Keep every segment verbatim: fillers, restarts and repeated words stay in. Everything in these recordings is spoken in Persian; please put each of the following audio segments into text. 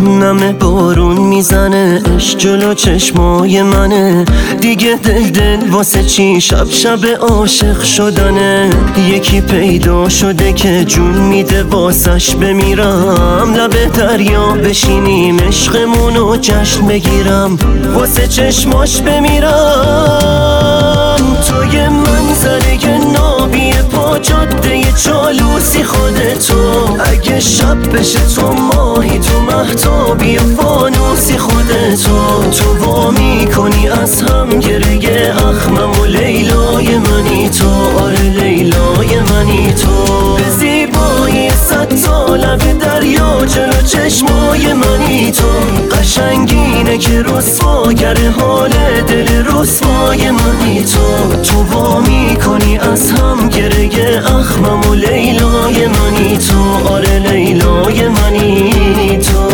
نم بارون میزنه، عشق جلو چشمای منه. دیگه دل دل واسه چی شب شب عاشق شدنه. یکی پیدا شده که جون میده واسش بمیرم. لب دریا بشینیم عشقمونو جشن بگیرم، واسه چشماش بمیرم. توی منظره نابی پا جاده چالوسی خودتو. اگه شب بشه تو ماهی، تو مهتابی و فانوسی خودتو. تو وا میکنی از هم گره اخمم و لیلای منی تو. آره لیلای منی تو. به زیبایی صد تا لب دریا جلو چشمای منی تو. قشنگینه که رسواگر حال دل رسوای منی تو. تو وا میکنی از هم گره اخمم و لیلای منی تو. آره لیلای منی تو.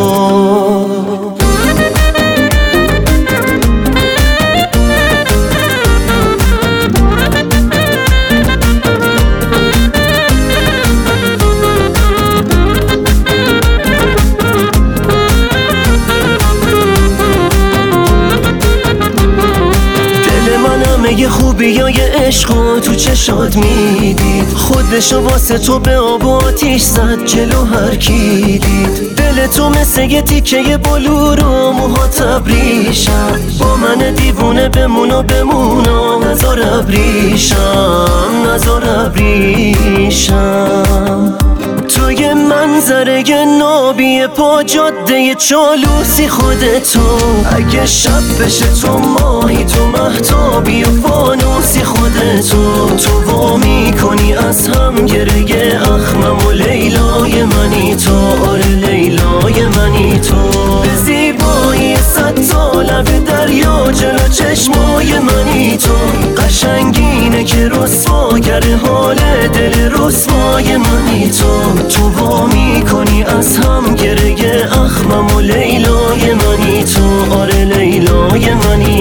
یه خوبیای عشقو تو چشات میدید. خودشو واسه تو به آب و آتیش زد جلو هر کی دید. دل تو مثل یه تیکه بلور و موها تبریشم. با من دیوونه بمون و بمون و نزار ابریشم، نزار ابریشم. توی منظره نابی پا جاده چالوسی خودتو. اگه شب بشه تو ماهی، تو مهتابی و فانوسی خودتو. تو وا میکنی از هم گره اخمم و لیلای منی تو. آره لیلای منی تو. به زیبایی صد تا لب دریا جلو چشمای منی تو. قشنگینه که رسواگر حال دل رسوای منی تو. تو وا میکنی از هم گره اخمم و لیلای منی تو. آره لیلای منی